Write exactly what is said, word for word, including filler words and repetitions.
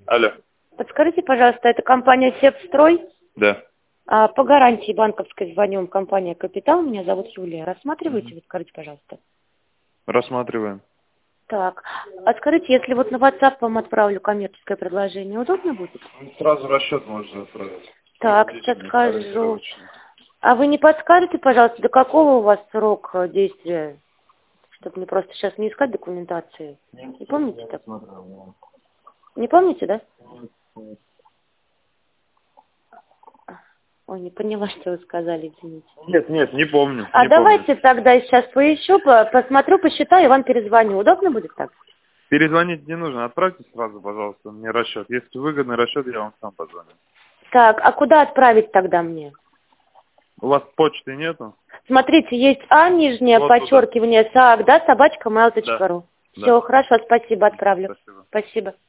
Алло. Подскажите, пожалуйста, это компания «Сепстрой»? Да. А, по гарантии банковской звоню, компания «Капитал». Меня зовут Юлия. Рассматриваете? Вы скажите, пожалуйста. Рассматриваем. Так. А скажите, если вот на WhatsApp вам отправлю коммерческое предложение, удобно будет? Сразу расчет можно отправить. Так, сейчас скажу. А вы не подскажете, пожалуйста, до какого у вас срок э, действия? Чтобы мне просто сейчас не искать документации. Не помните так? Не помните, да? Ой, не поняла, что вы сказали, извините. Нет, нет, не помню. А не давайте помню. тогда сейчас поищу, по- посмотрю, посчитаю и вам перезвоню. Удобно будет так? Перезвонить не нужно. Отправьте сразу, пожалуйста, мне расчет. Если выгодный расчет, я вам сам позвоню. Так, а куда отправить тогда мне? У вас почты нету? Смотрите, есть А, нижнее Вот туда. подчеркивание, СААК, да, собачка mail точка ру. Да. Все, Да. хорошо, спасибо, отправлю. Спасибо. Спасибо.